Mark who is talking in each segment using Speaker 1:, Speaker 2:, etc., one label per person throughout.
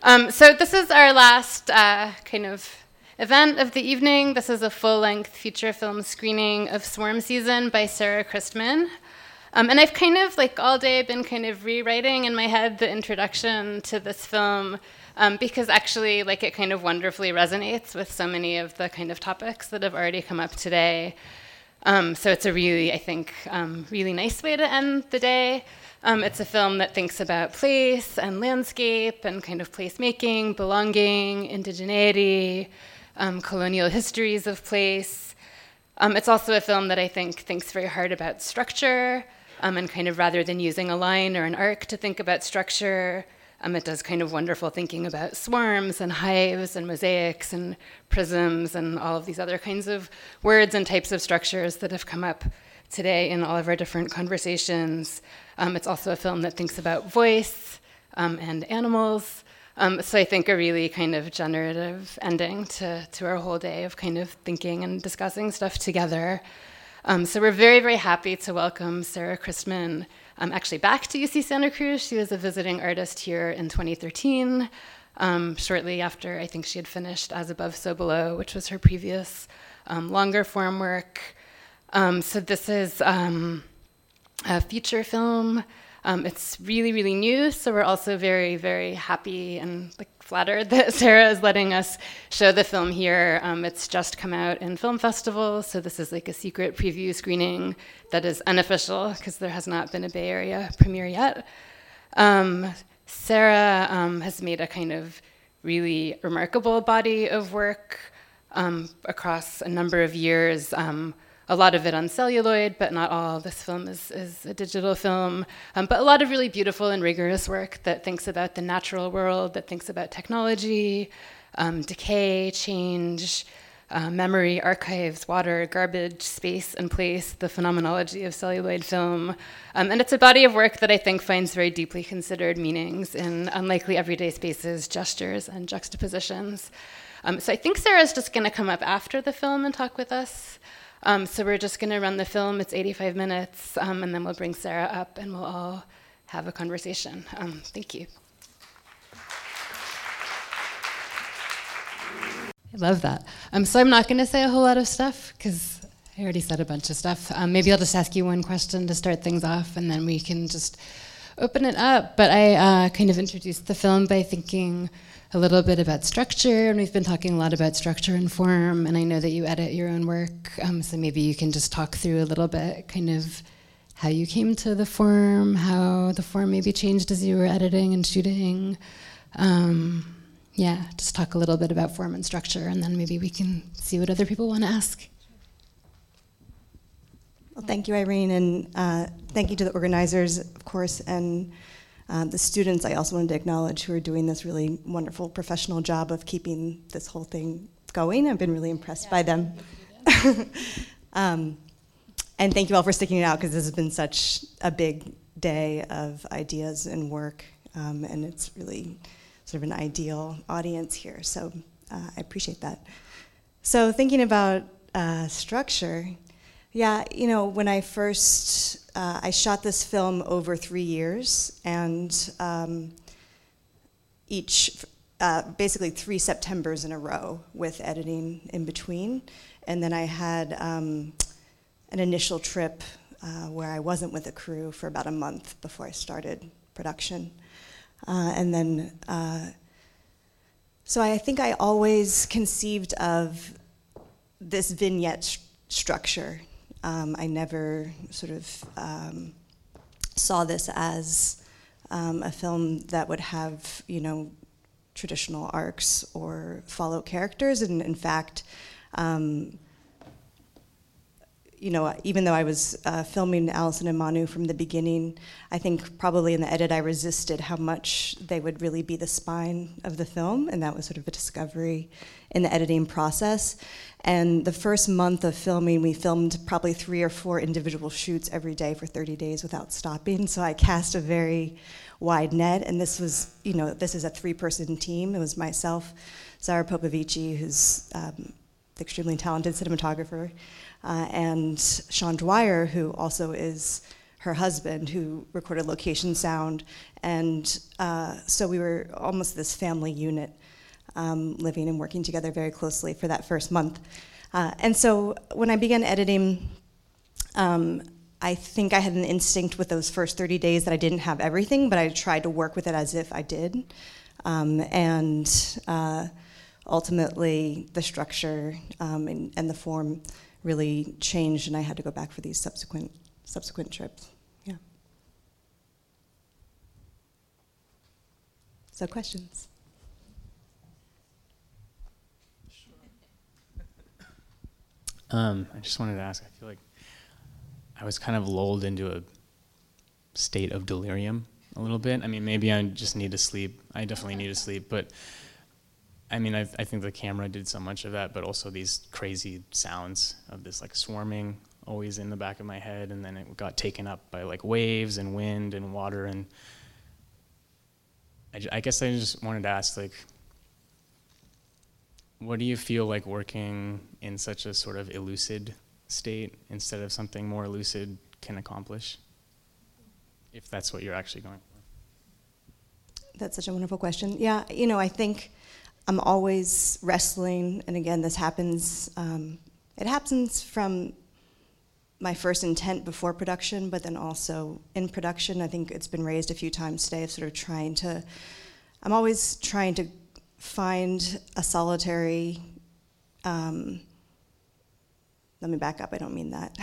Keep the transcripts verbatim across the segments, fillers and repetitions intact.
Speaker 1: Um, so this is our last uh, kind of event of the evening. This is a full-length feature film screening of Swarm Season by Sarah Christman. Um, and I've kind of, like, all day been kind of rewriting in my head the introduction to this film um, because actually, like, it kind of wonderfully resonates with so many of the kind of topics that have already come up today. Um, so it's a really, I think, um, really nice way to end the day. Um, it's a film that thinks about place and landscape and kind of placemaking, belonging, indigeneity, um, colonial histories of place. Um, it's also a film that I think thinks very hard about structure, um, and kind of rather than using a line or an arc to think about structure, um, it does kind of wonderful thinking about swarms and hives and mosaics and prisms and all of these other kinds of words and types of structures that have come up today in all of our different conversations. Um, it's also a film that thinks about voice um, and animals. Um, so I think a really kind of generative ending to, to our whole day of kind of thinking and discussing stuff together. Um, so we're very, very happy to welcome Sarah Christman um, actually back to U C Santa Cruz. She was a visiting artist here in twenty thirteen, um, shortly after I think she had finished As Above, So Below, which was her previous um, longer form work. Um, so this is um, a feature film. Um, it's really, really new, so we're also very, very happy and like flattered that Sarah is letting us show the film here. Um, it's just come out in film festivals, so this is like a secret preview screening that is unofficial because there has not been a Bay Area premiere yet. Um, Sarah um, has made a kind of really remarkable body of work um, across a number of years. Um, A lot of it on celluloid, but not all. This film is, is a digital film. Um, but a lot of really beautiful and rigorous work that thinks about the natural world, that thinks about technology, um, decay, change, uh, memory, archives, water, garbage, space and place, the phenomenology of celluloid film. Um, and it's a body of work that I think finds very deeply considered meanings in unlikely everyday spaces, gestures, and juxtapositions. Um, so I think Sarah's just going to come up after the film and talk with us. Um, so we're just going to run the film. It's eighty-five minutes, um, and then we'll bring Sarah up, and we'll all have a conversation. Um, thank you. I love that. Um, so I'm not going to say a whole lot of stuff, because I already said a bunch of stuff. Um, maybe I'll just ask you one question to start things off, and then we can just open it up. But I uh, kind of introduced the film by thinking a little bit about structure, and we've been talking a lot about structure and form, and I know that you edit your own work, um, so maybe you can just talk through a little bit kind of how you came to the form, how the form maybe changed as you were editing and shooting. Um, yeah, just talk a little bit about form and structure, and then maybe we can see what other people want to ask.
Speaker 2: Well, thank you, Irene, and uh, thank you to the organizers, of course, and Uh, the students I also wanted to acknowledge who are doing this really wonderful professional job of keeping this whole thing going. I've been really impressed yeah. by them. um, and thank you all for sticking it out, because this has been such a big day of ideas and work, um, and it's really sort of an ideal audience here, so uh, I appreciate that. So thinking about uh, structure, yeah, you know, when I first, uh, I shot this film over three years, and um, each, uh, basically three Septembers in a row with editing in between. And then I had um, an initial trip uh, where I wasn't with a crew for about a month before I started production. Uh, and then, uh, so I think I always conceived of this vignette st- structure. Um, I never sort of um, saw this as um, a film that would have, you know, traditional arcs or follow characters. And in fact, um, you know, even though I was uh, filming Allison and Manu from the beginning, I think probably in the edit I resisted how much they would really be the spine of the film, and that was sort of a discovery in the editing process. And the first month of filming, we filmed probably three or four individual shoots every day for thirty days without stopping. So I cast a very wide net, and this was, you know, this is a three-person team. It was myself, Zara Popovici, who's um, the extremely talented cinematographer, uh, and Sean Dwyer, who also is her husband, who recorded location sound. And uh, so we were almost this family unit, um, living and working together very closely for that first month. Uh, and so when I began editing, um, I think I had an instinct with those first thirty days that I didn't have everything, but I tried to work with it as if I did. Um, and uh, ultimately, the structure um, and, and the form really changed, and I had to go back for these subsequent subsequent trips. Yeah. So questions?
Speaker 3: Um, I just wanted to ask, I feel like I was kind of lulled into a state of delirium a little bit. I mean, maybe I just need to sleep. I definitely need to sleep, but I mean, I, I think the camera did so much of that, but also these crazy sounds of this like swarming always in the back of my head, and then it got taken up by like waves and wind and water, and I, I guess I just wanted to ask, like, what do you feel like working in such a sort of elucid state instead of something more lucid can accomplish, if that's what you're actually going for?
Speaker 2: That's such a wonderful question. Yeah, you know, I think I'm always wrestling, and again, this happens, um, it happens from my first intent before production, but then also in production. I think it's been raised a few times today of sort of trying to, I'm always trying to find a solitary, um, let me back up, I don't mean that.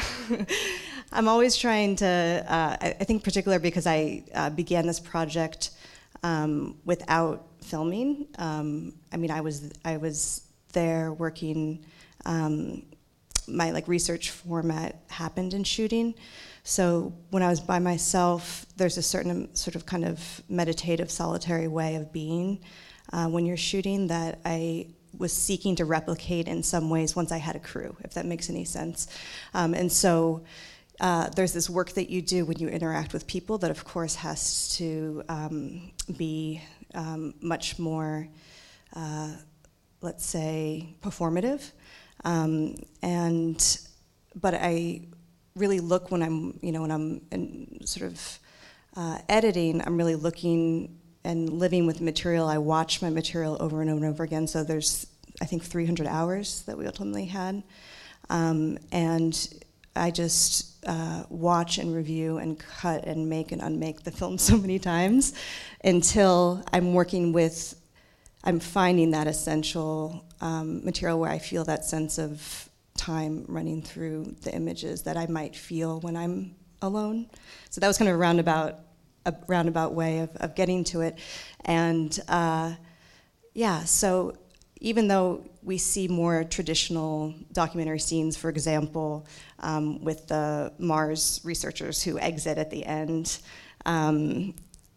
Speaker 2: I'm always trying to, uh, I, I think particular because I uh, began this project um, without filming. Um, I mean, I was I was there working, um, my like research format happened in shooting. So when I was by myself, there's a certain sort of kind of meditative, solitary way of being uh, when you're shooting that I was seeking to replicate in some ways once I had a crew, if that makes any sense. Um, and so uh, there's this work that you do when you interact with people that of course has to um, be um, much more, uh, let's say, performative. Um, and, but I really look when I'm, you know, when I'm in sort of uh, editing, I'm really looking and living with material. I watch my material over and over and over again. So there's, I think, three hundred hours that we ultimately had. Um, and I just uh, watch and review and cut and make and unmake the film so many times until I'm working with, I'm finding that essential um, material where I feel that sense of time running through the images that I might feel when I'm alone. So that was kind of a roundabout, a roundabout way of, of getting to it. And uh, yeah, so even though we see more traditional documentary scenes, for example, um, with the Mars researchers who exit at the end, um,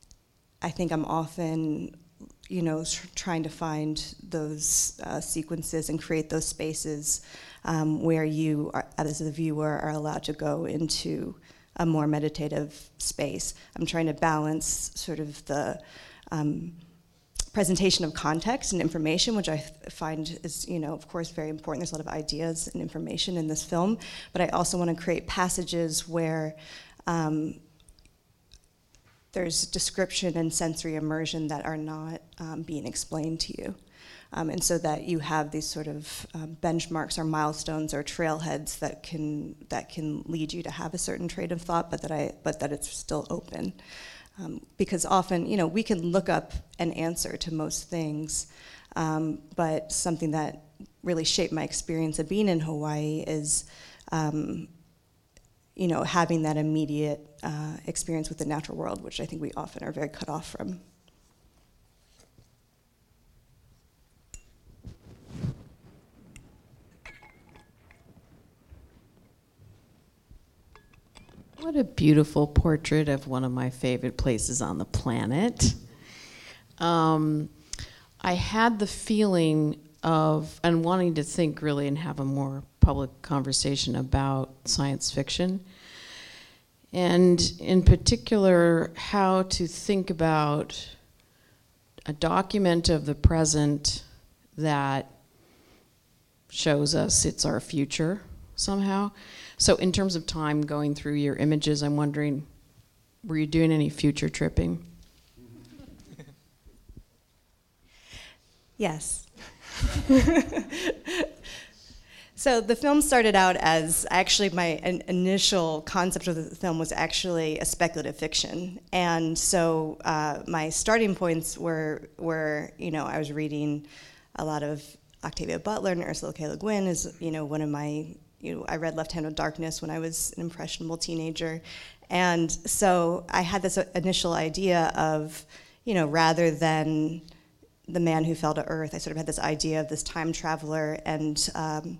Speaker 2: I think I'm often, you know, tr- trying to find those uh, sequences and create those spaces um, where you, are, as a viewer, are allowed to go into a more meditative space. I'm trying to balance sort of the um, presentation of context and information, which I find is, you know, of course, very important. There's a lot of ideas and information in this film, but I also want to create passages where um, there's description and sensory immersion that are not um, being explained to you. Um, and so that you have these sort of um, benchmarks or milestones or trailheads that can that can lead you to have a certain train of thought, but that I but that it's still open. Um, because often, you know, we can look up an answer to most things, um, but something that really shaped my experience of being in Hawaii is, um, you know, having that immediate uh, experience with the natural world, which I think we often are very cut off from.
Speaker 4: What a beautiful portrait of one of my favorite places on the planet. Um, I had the feeling of, and wanting to think really and have a more public conversation about science fiction, and in particular, how to think about a document of the present that shows us it's our future somehow. So in terms of time going through your images, I'm wondering were you doing any future tripping?
Speaker 2: Yes. So the film started out as actually my in- initial concept of the film was actually a speculative fiction, and so uh, my starting points were were you know I was reading a lot of Octavia Butler and Ursula K. Le Guin is you know one of my you know I read Left Hand of Darkness when I was an impressionable teenager, and so I had this initial idea of you know rather than the man who fell to earth, I sort of had this idea of this time traveler, and um,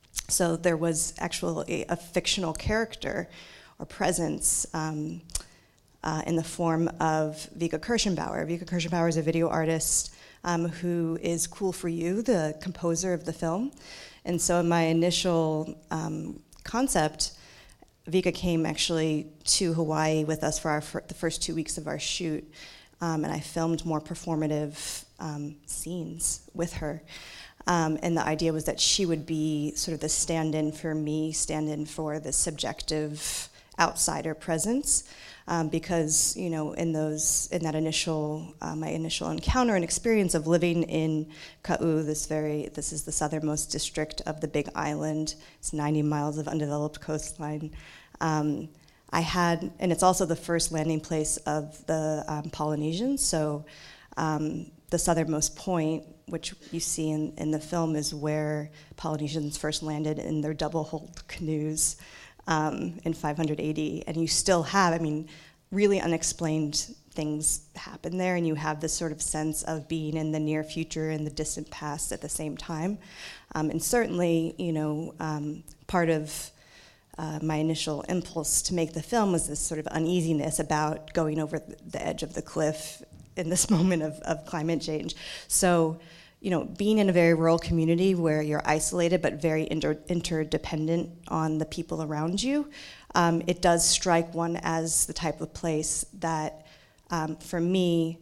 Speaker 2: so there was actually a fictional character or presence um, uh, in the form of Vika Kirschenbauer. Vika Kirschenbauer is a video artist um, who is Cool for You, the composer of the film. And so in my initial um, concept, Vika came actually to Hawaii with us for our fir- the first two weeks of our shoot, um, and I filmed more performative um, scenes with her. Um, and the idea was that she would be sort of the stand-in for me, stand-in for the subjective outsider presence, um, because you know, in those, in that initial, uh, my initial encounter and experience of living in Ka'u, this very, this is the southernmost district of the Big Island. It's ninety miles of undeveloped coastline. Um, I had, and it's also the first landing place of the um, Polynesians. So. Um, The southernmost point, which you see in, in the film, is where Polynesians first landed in their double-hulled canoes um, in five hundred A D. And you still have, I mean, really unexplained things happen there, and you have this sort of sense of being in the near future and the distant past at the same time. Um, and certainly, you know, um, part of uh, my initial impulse to make the film was this sort of uneasiness about going over the edge of the cliff in this moment of, of climate change. So, you know, being in a very rural community where you're isolated but very inter- interdependent on the people around you, um, it does strike one as the type of place that, um, for me,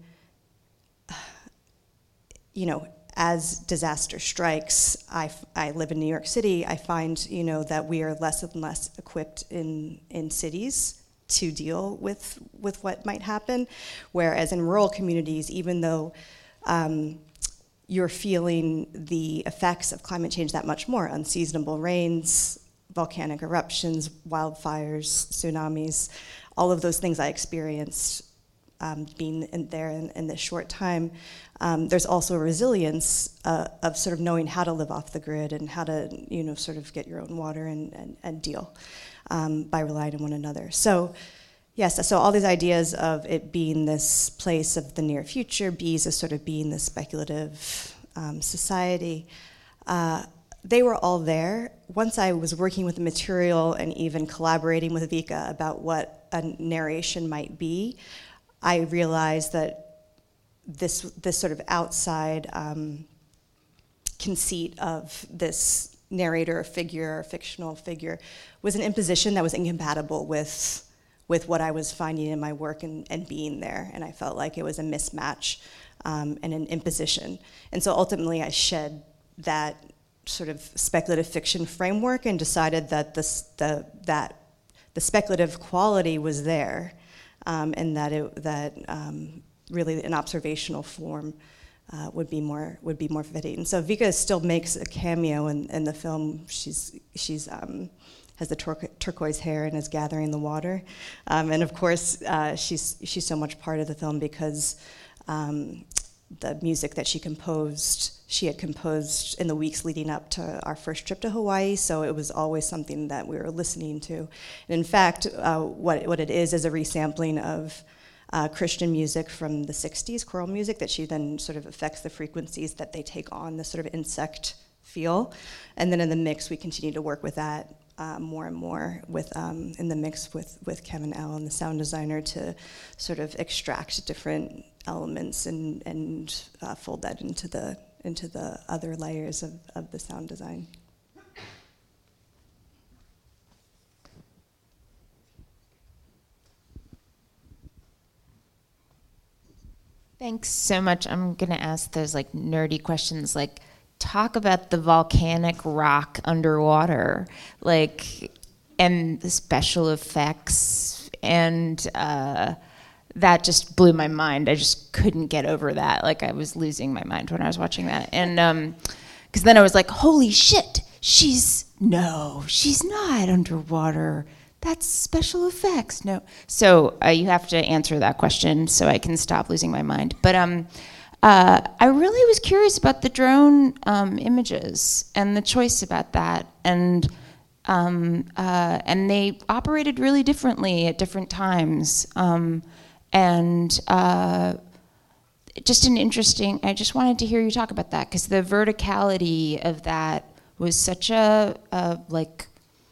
Speaker 2: you know, as disaster strikes, I, I live in New York City, I find, you know, that we are less and less equipped in, in cities to deal with with what might happen, whereas in rural communities, even though um, you're feeling the effects of climate change that much more, unseasonable rains, volcanic eruptions, wildfires, tsunamis, all of those things I experienced um, being in there in, in this short time, um, there's also a resilience uh, of sort of knowing how to live off the grid and how to, you know, sort of get your own water and, and, and deal. Um, by relying on one another. So, yes, so all these ideas of it being this place of the near future, bees as sort of being this speculative um, society, uh, they were all there. Once I was working with the material and even collaborating with Vika about what a narration might be, I realized that this, this sort of outside um, conceit of this narrator or figure or fictional figure was an imposition that was incompatible with with what I was finding in my work and, and being there, and I felt like it was a mismatch um, and an imposition. And so ultimately I shed that sort of speculative fiction framework and decided that this, the that the speculative quality was there, um, and that it that um, really an observational form Uh, would be more would be more fitting. And so Vika still makes a cameo in, in the film. She's she's um, has the tur- turquoise hair and is gathering the water, um, and of course uh, she's she's so much part of the film because um, the music that she composed she had composed in the weeks leading up to our first trip to Hawaii. So it was always something that we were listening to. And in fact, uh, what what it is is a resampling of Uh, Christian music from the sixties, choral music, that she then sort of affects the frequencies that they take on, the sort of insect feel. And then in the mix, we continue to work with that uh, more and more with um, in the mix with, with Kevin L. and the sound designer to sort of extract different elements and, and uh, fold that into the, into the other layers of, of the sound design.
Speaker 5: Thanks so much. I'm going to ask those like nerdy questions, like talk about the volcanic rock underwater, like, and the special effects and uh, that just blew my mind. I just couldn't get over that. Like, I was losing my mind when I was watching that. And because um, then I was like, holy shit, she's, no, she's not underwater. That's special effects. No. So uh, you have to answer that question so I can stop losing my mind. But um, uh, I really was curious about the drone um, images and the choice about that. And um, uh, and they operated really differently at different times. Um, and uh, just an interesting, I just wanted to hear you talk about that, because the verticality of that was such a, a like,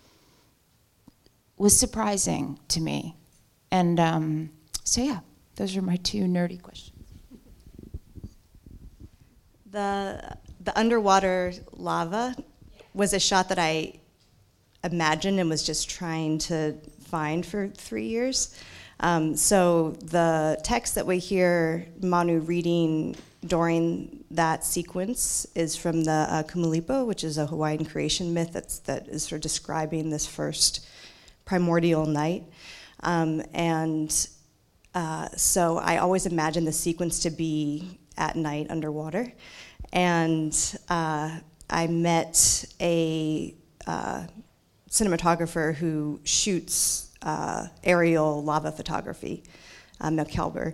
Speaker 5: was surprising to me. And um, so yeah, those are my two nerdy questions.
Speaker 2: The, the underwater lava was a shot that I imagined and was just trying to find for three years. Um, so the text that we hear Manu reading during that sequence is from the uh, Kumulipo, which is a Hawaiian creation myth that's, that is sort of describing this first primordial night. Um, and uh, so I always imagined the sequence to be at night underwater. And uh, I met a uh, cinematographer who shoots uh, aerial lava photography, uh, Melkelber.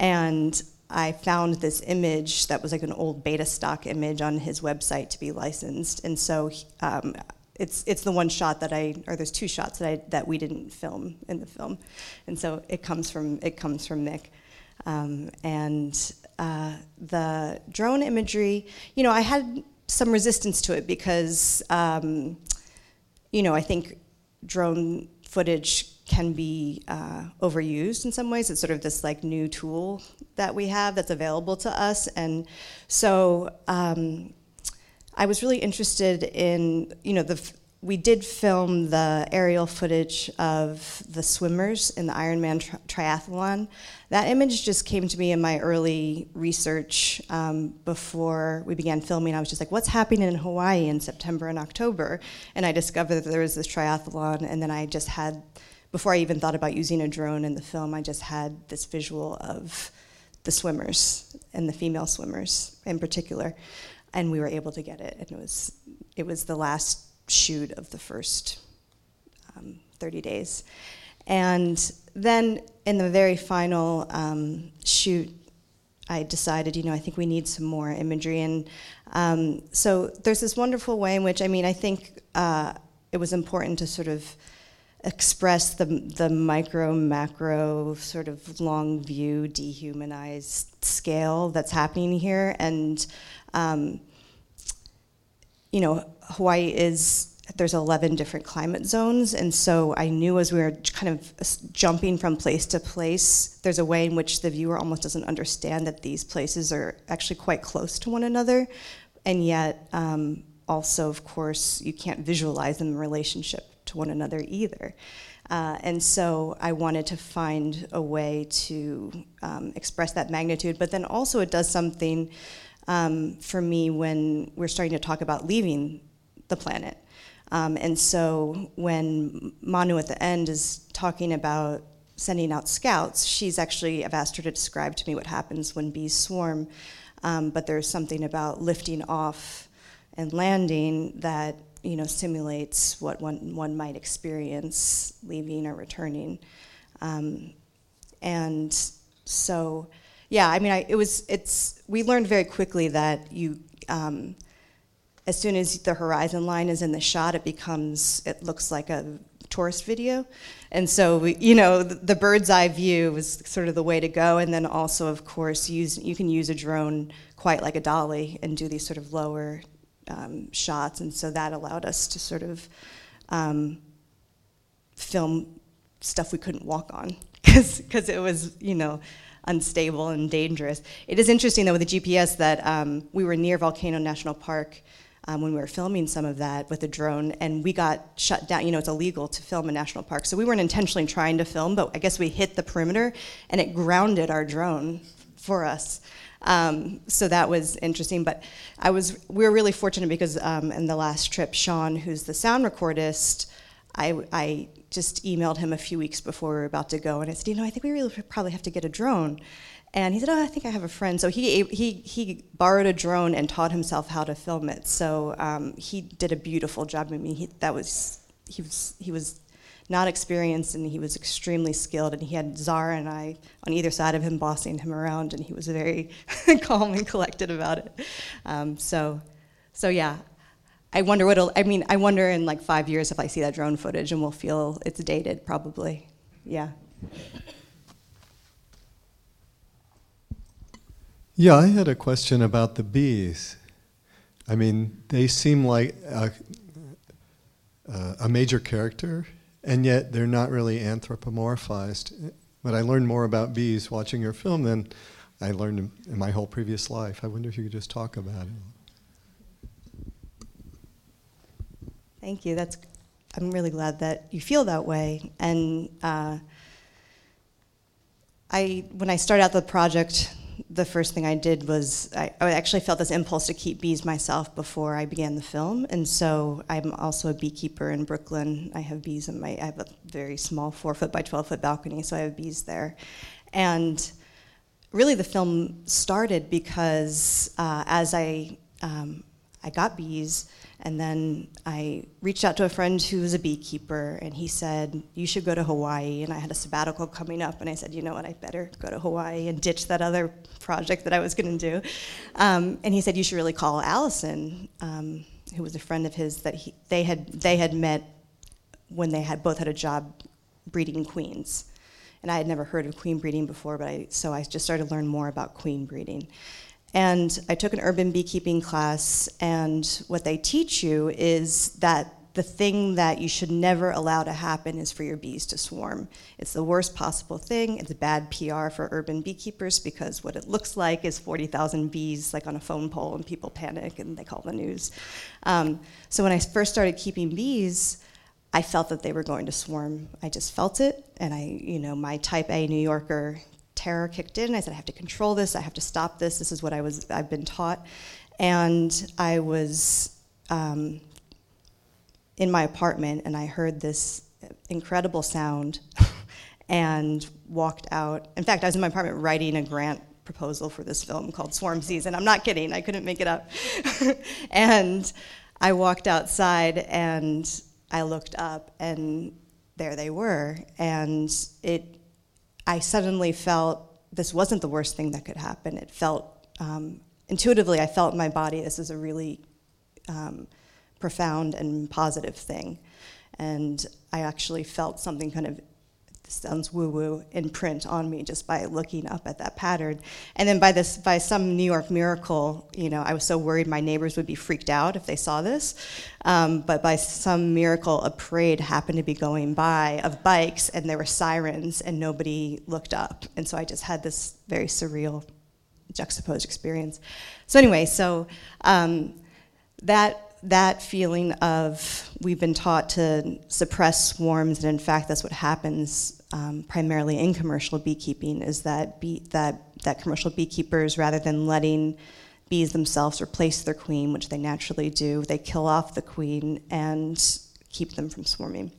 Speaker 2: And I found this image that was like an old beta stock image on his website to be licensed. And so um, It's it's the one shot that I, or there's two shots that I that we didn't film in the film, and so it comes from it comes from Mick, um, and uh, the drone imagery. You know, I had some resistance to it because, um, you know, I think drone footage can be uh, overused in some ways. It's sort of this like new tool that we have that's available to us, and so. Um, I was really interested in, you know, the we did film the aerial footage of the swimmers in the Ironman tri- triathlon. That image just came to me in my early research um, before we began filming. I was just like, what's happening in Hawaii in September and October? And I discovered that there was this triathlon, and then I just had, before I even thought about using a drone in the film, I just had this visual of the swimmers, and the female swimmers in particular. And we were able to get it, and it was it was the last shoot of the first um, thirty days. And then in the very final um, shoot, I decided, you know, I think we need some more imagery. And um, so there's this wonderful way in which, I mean, I think uh, it was important to sort of express the the micro, macro, sort of long view, dehumanized scale that's happening here. And Um, you know, Hawaii is, there's eleven different climate zones, and so I knew as we were kind of jumping from place to place, there's a way in which the viewer almost doesn't understand that these places are actually quite close to one another, and yet um, also, of course, you can't visualize them in relationship to one another either. Uh, and so I wanted to find a way to um, express that magnitude, but then also it does something Um, for me when we're starting to talk about leaving the planet. Um, and so when Manu at the end is talking about sending out scouts, she's actually, I've asked her to describe to me what happens when bees swarm, um, but there's something about lifting off and landing that, you know, simulates what one, one might experience leaving or returning. Um, and so, Yeah, I mean, I, it was. It's. We learned very quickly that you, um, as soon as the horizon line is in the shot, it becomes. It looks like a tourist video, and so we, you know, the, the bird's eye view was sort of the way to go. And then also, of course, use you can use a drone quite like a dolly and do these sort of lower um, shots, and so that allowed us to sort of um, film stuff we couldn't walk on because because it was, you know, unstable and dangerous. It is interesting, though, with the G P S that um, we were near Volcano National Park um, when we were filming some of that with a drone, and we got shut down. You know, it's illegal to film in national parks, so we weren't intentionally trying to film, but I guess we hit the perimeter, and it grounded our drone for us. Um, so that was interesting, but I was we were really fortunate because um, in the last trip, Sean, who's the sound recordist, I, I just emailed him a few weeks before we were about to go, and I said, you know, I think we really probably have to get a drone. And he said, oh, I think I have a friend. So he he he borrowed a drone and taught himself how to film it. So um, he did a beautiful job. I mean, he, that was he was he was not experienced, and he was extremely skilled. And he had Zara and I on either side of him, bossing him around, and he was very calm and collected about it. Um, so, so yeah. I wonder what it'll, I mean, I wonder in like five years if I see that drone footage and we'll feel it's dated, probably. Yeah.
Speaker 6: Yeah, I had a question about the bees. I mean, they seem like a, a major character, and yet they're not really anthropomorphized. But I learned more about bees watching your film than I learned in, in my whole previous life. I wonder if you could just talk about it.
Speaker 2: Thank you. That's. I'm really glad that you feel that way. And uh, I, when I started out the project, the first thing I did was I, I actually felt this impulse to keep bees myself before I began the film. And so I'm also a beekeeper in Brooklyn. I have bees in my. I have a very small four foot by twelve foot balcony, so I have bees there. And really, the film started because uh, as I um, I got bees. And then I reached out to a friend who was a beekeeper, and he said, you should go to Hawaii. And I had a sabbatical coming up, and I said, you know what, I better go to Hawaii and ditch that other project that I was going to do. Um, and he said, you should really call Allison, um, who was a friend of his that he, they had they had met when they had both had a job breeding queens. And I had never heard of queen breeding before, but I, so I just started to learn more about queen breeding. And I took an urban beekeeping class, and what they teach you is that the thing that you should never allow to happen is for your bees to swarm. It's the worst possible thing. It's bad P R for urban beekeepers because what it looks like is forty thousand bees like on a phone pole, and people panic and they call the news. Um, so when I first started keeping bees, I felt that they were going to swarm. I just felt it, and I, you know, my type A New Yorker terror kicked in. I said, I have to control this. I have to stop this. This is what I was, I've been taught. And I was um, in my apartment, and I heard this incredible sound and walked out. In fact, I was in my apartment writing a grant proposal for this film called Swarm Season. I'm not kidding. I couldn't make it up. And I walked outside, and I looked up, and there they were. And it I suddenly felt this wasn't the worst thing that could happen. It felt, um, intuitively, I felt in my body this is a really um, profound and positive thing. And I actually felt something kind of, this sounds woo-woo, imprint on me just by looking up at that pattern. And then by this, by some New York miracle, you know, I was so worried my neighbors would be freaked out if they saw this. Um, but by some miracle, a parade happened to be going by of bikes, and there were sirens, and nobody looked up. And so I just had this very surreal, juxtaposed experience. So anyway, so um, that that feeling of we've been taught to suppress swarms, and in fact that's what happens um, primarily in commercial beekeeping, is that bee, that that commercial beekeepers, rather than letting bees themselves replace their queen, which they naturally do, they kill off the queen and keep them from swarming.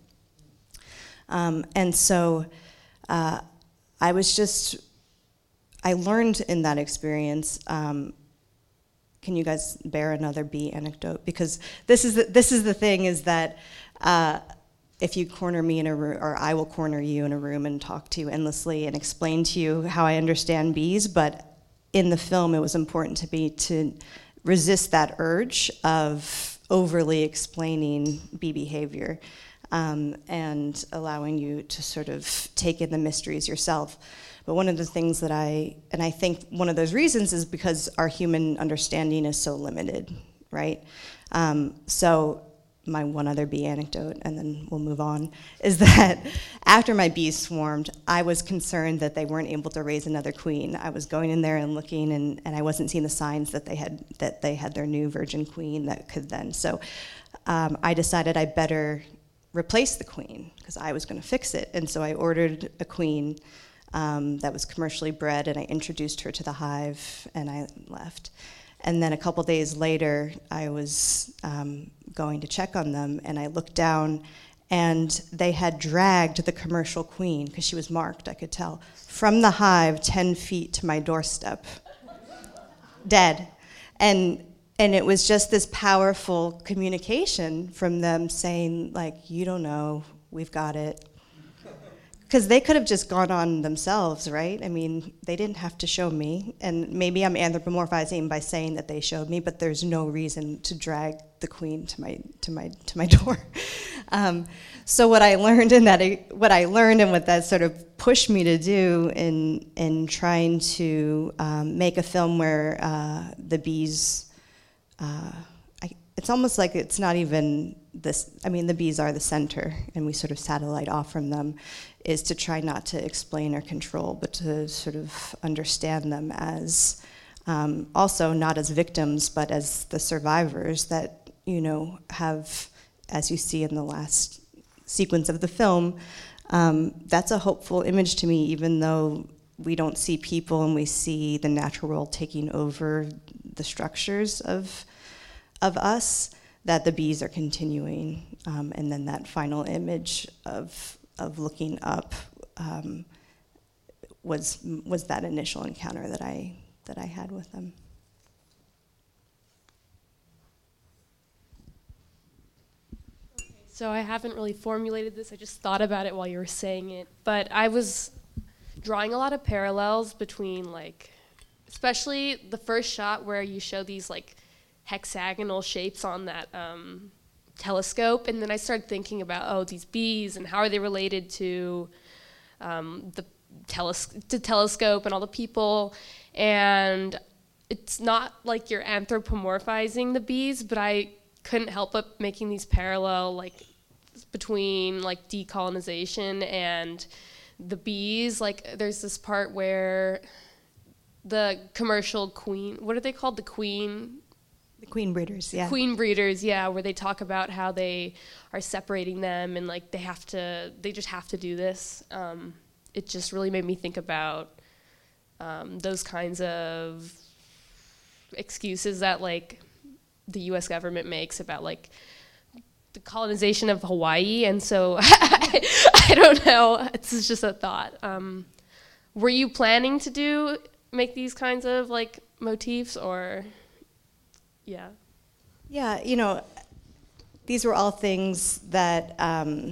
Speaker 2: Um, and so uh, I was just, I learned in that experience. Um, Can you guys bear another bee anecdote? Because this is the, this is the thing, is that uh, if you corner me in a room, or I will corner you in a room and talk to you endlessly and explain to you how I understand bees, but in the film it was important to me to resist that urge of overly explaining bee behavior um, and allowing you to sort of take in the mysteries yourself. But one of the things that I, and I think one of those reasons is because our human understanding is so limited, right? Um, so my one other bee anecdote, and then we'll move on, is that after my bees swarmed, I was concerned that they weren't able to raise another queen. I was going in there and looking, and, and I wasn't seeing the signs that they had that they had their new virgin queen that could then. So um, I decided I better replace the queen because I was going to fix it, and so I ordered a queen Um, that was commercially bred, and I introduced her to the hive, and I left. And then a couple days later, I was um, going to check on them, and I looked down, and they had dragged the commercial queen, because she was marked, I could tell, from the hive ten feet to my doorstep, dead. And and it was just this powerful communication from them saying, like, you don't know, we've got it. Because they could have just gone on themselves, right? I mean, they didn't have to show me. And maybe I'm anthropomorphizing by saying that they showed me, but there's no reason to drag the queen to my to my to my door. um, so what I learned in that, what I learned and what that sort of pushed me to do in in trying to um, make a film where uh, the bees. Uh, I, it's almost like it's not even this. I mean, the bees are the center, and we sort of satellite off from them. Is to try not to explain or control, but to sort of understand them as um, also not as victims, but as the survivors that, you know, have, as you see in the last sequence of the film, um, that's a hopeful image to me, even though we don't see people and we see the natural world taking over the structures of of us, that the bees are continuing, um, and then that final image of of looking up um, was was that initial encounter that I that I had with them.
Speaker 7: So I haven't really formulated this. I just thought about it while you were saying it. But I was drawing a lot of parallels between, like, especially the first shot where you show these like hexagonal shapes on that um, telescope, and then I started thinking about, oh, these bees and how are they related to um, the teles- to telescope and all the people, and it's not like you're anthropomorphizing the bees, but I couldn't help but making these parallel, like, between like decolonization and the bees. Like, there's this part where the commercial queen, what are they called? The queen.
Speaker 2: The queen breeders, yeah.
Speaker 7: Queen breeders, yeah, where they talk about how they are separating them and like they have to, they just have to do this. Um, it just really made me think about um, those kinds of excuses that like the U S government makes about like the colonization of Hawaii. And so I, I don't know, it's just a thought. Um, were you planning to do, make these kinds of like motifs, or? Yeah.
Speaker 2: Yeah, you know, these were all things that, um,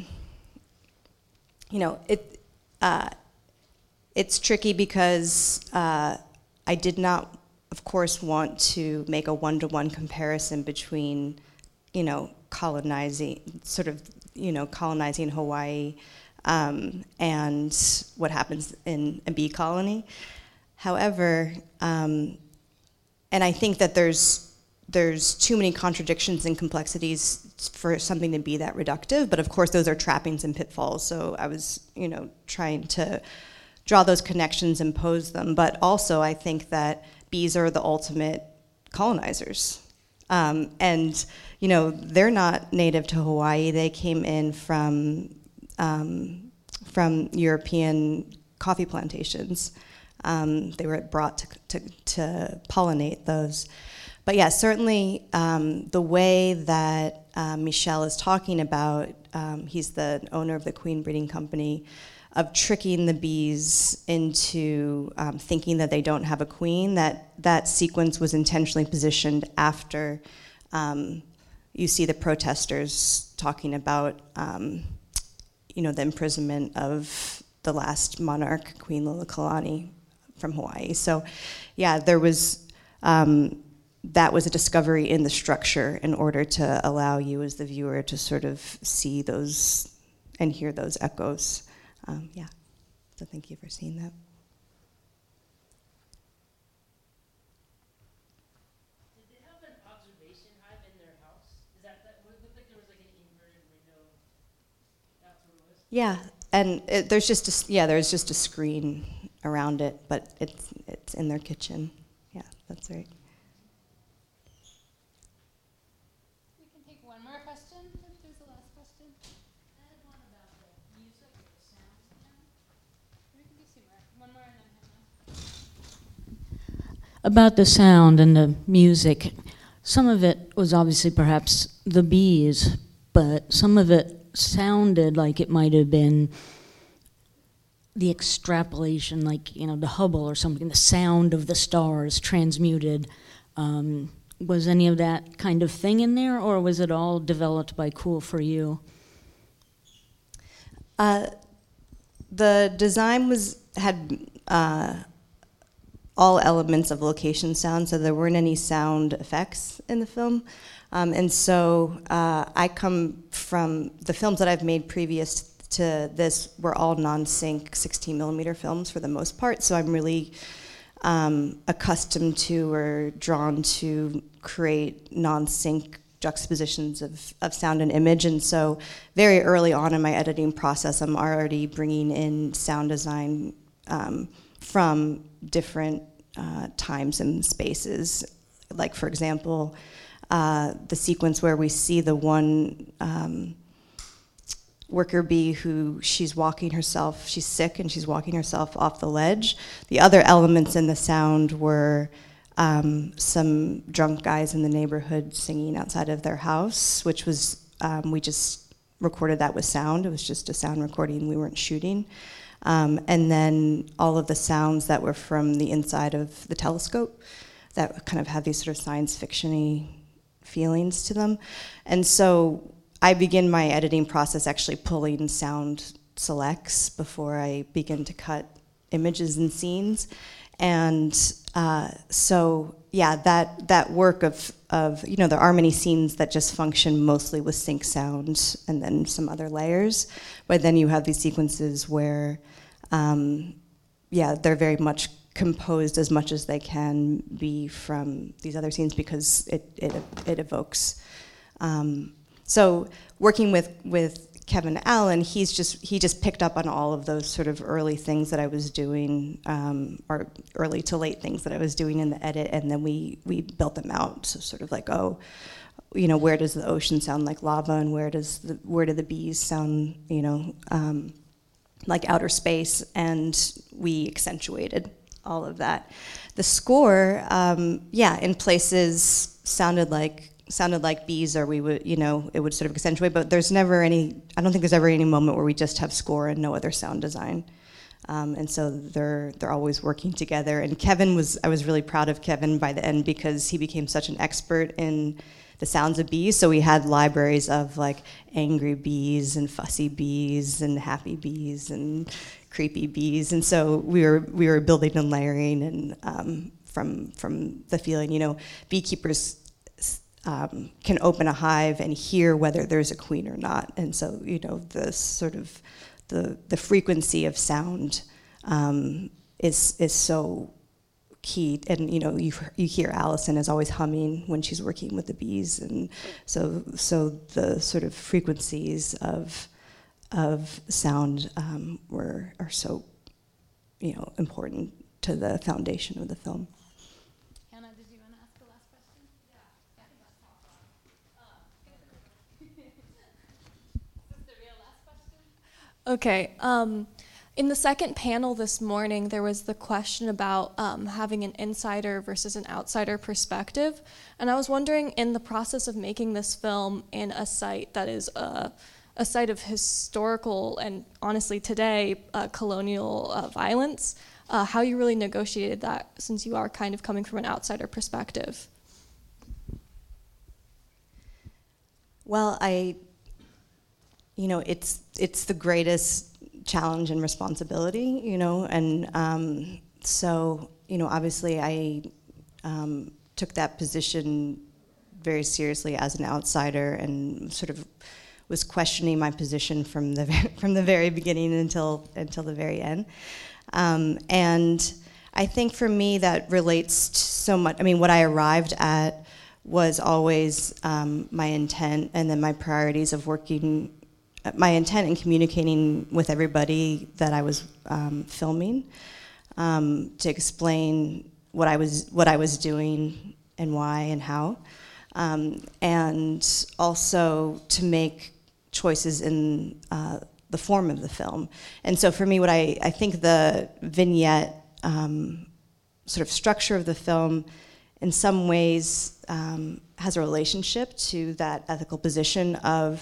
Speaker 2: you know, it uh, it's tricky because uh, I did not, of course, want to make a one-to-one comparison between, you know, colonizing, sort of, you know, colonizing Hawaii um, and what happens in a bee colony. However, um, and I think that there's there's too many contradictions and complexities for something to be that reductive, but of course those are trappings and pitfalls, so I was, you know, trying to draw those connections and pose them, but also I think that bees are the ultimate colonizers. Um, and, you know, they're not native to Hawaii, they came in from, um, from European coffee plantations. Um, they were brought to, to, to pollinate those. But yeah, certainly um, the way that uh, Michel is talking about, um, he's the owner of the queen breeding company, of tricking the bees into um, thinking that they don't have a queen, that that sequence was intentionally positioned after um, you see the protesters talking about um, you know, the imprisonment of the last monarch, Queen Liliuokalani from Hawaii. So yeah, there was, um, that was a discovery in the structure in order to allow you as the viewer to sort of see those and hear those echoes. Um, yeah, so thank you for seeing that.
Speaker 8: Did they have an observation hive in their house? Is that, that it looked like there was like an inverted window? That's what it was?
Speaker 2: Yeah, and it, there's just a, yeah, there's just a screen around it, but it's it's in their kitchen. Yeah, that's right.
Speaker 1: We can take one more question if there's a last question. I had one about the music or the sound. We can do two more. One more and then Hannah.
Speaker 8: About the sound and the music, some of it was obviously perhaps the bees, but some of it
Speaker 9: sounded like it might have been the extrapolation, like, you know, the Hubble or something, the sound of the stars transmuted. Um, was any of that kind of thing in there, or was it all developed by Cool for You?
Speaker 2: Uh, the design was had uh, all elements of location sound, so there weren't any sound effects in the film. Um, and so uh, I come from the films that I've made previous to this were all non-sync sixteen millimeter films for the most part, so I'm really um, accustomed to or drawn to create non-sync juxtapositions of, of sound and image. And so very early on in my editing process, I'm already bringing in sound design um, from different uh, times and spaces. Like, for example, uh, the sequence where we see the one um, worker bee who she's walking herself, she's sick and she's walking herself off the ledge. The other elements in the sound were um, some drunk guys in the neighborhood singing outside of their house, which was, um, we just recorded that with sound. It was just a sound recording, we weren't shooting. Um, and then all of the sounds that were from the inside of the telescope that kind of have these sort of science fiction-y feelings to them. And so I begin my editing process actually pulling sound selects before I begin to cut images and scenes. And uh, so, yeah, that that work of, of, you know, there are many scenes that just function mostly with sync sound and then some other layers. But then you have these sequences where, um, yeah, they're very much composed as much as they can be from these other scenes because it, it, it evokes. Um, So working with, with Kevin Allen, he's just he just picked up on all of those sort of early things that I was doing, um, or early to late things that I was doing in the edit, and then we we built them out. So sort of like, oh, you know, where does the ocean sound like lava, and where does the where do the bees sound, you know, um, like outer space, and we accentuated all of that. The score, um, yeah, in places sounded like. sounded like bees, or we would, you know, it would sort of accentuate, but there's never any, I don't think there's ever any moment where we just have score and no other sound design. Um, and so they're they're always working together. And Kevin was, I was really proud of Kevin by the end because he became such an expert in the sounds of bees. So we had libraries of like angry bees and fussy bees and happy bees and creepy bees. And so we were we were building and layering and um, from from the feeling, you know, beekeepers Um, can open a hive and hear whether there's a queen or not, and so you know the sort of the the frequency of sound um, is is so key. And you know you you hear Allison is always humming when she's working with the bees, and so so the sort of frequencies of of sound um, were are so you know important to the foundation of the film.
Speaker 10: Okay. Um, in the second panel this morning, there was the question about um, having an insider versus an outsider perspective. And I was wondering, in the process of making this film in a site that is a, a site of historical and, honestly, today, uh, colonial uh, violence, uh, how you really negotiated that, since you are kind of coming from an outsider perspective.
Speaker 2: Well, I... You know, it's it's the greatest challenge and responsibility, you know, and um, so, you know, obviously I um, took that position very seriously as an outsider and sort of was questioning my position from the from the very beginning until until the very end. Um, and I think for me that relates to so much. I mean, what I arrived at was always um, my intent and then my priorities of working. My intent in communicating with everybody that I was um, filming um, to explain what I was what I was doing and why and how, um, and also to make choices in uh, the form of the film. And so for me, what I, I think the vignette um, sort of structure of the film in some ways um, has a relationship to that ethical position of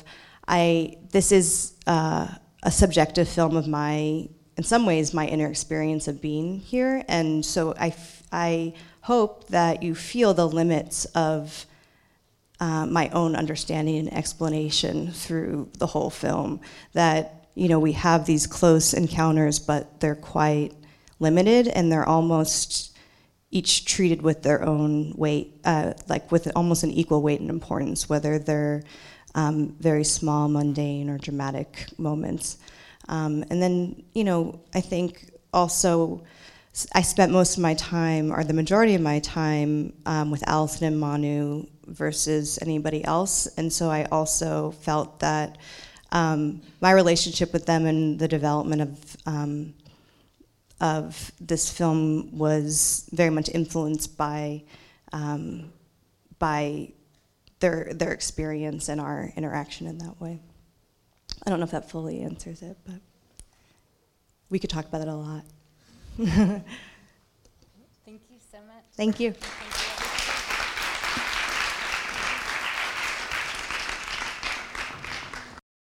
Speaker 2: I this is uh, a subjective film of my, in some ways, my inner experience of being here, and so I, f- I hope that you feel the limits of uh, my own understanding and explanation through the whole film. That, you know, we have these close encounters, but they're quite limited, and they're almost each treated with their own weight, uh, like with almost an equal weight and importance, whether they're um, very small, mundane, or dramatic moments. Um, and then, you know, I think also I spent most of my time, or the majority of my time, um, with Allison and Manu versus anybody else. And so I also felt that um, my relationship with them and the development of um, of this film was very much influenced by um, by their their experience and our interaction in that way. I don't know if that fully answers it, but we could talk about it a lot.
Speaker 1: Thank you so much.
Speaker 2: Thank you.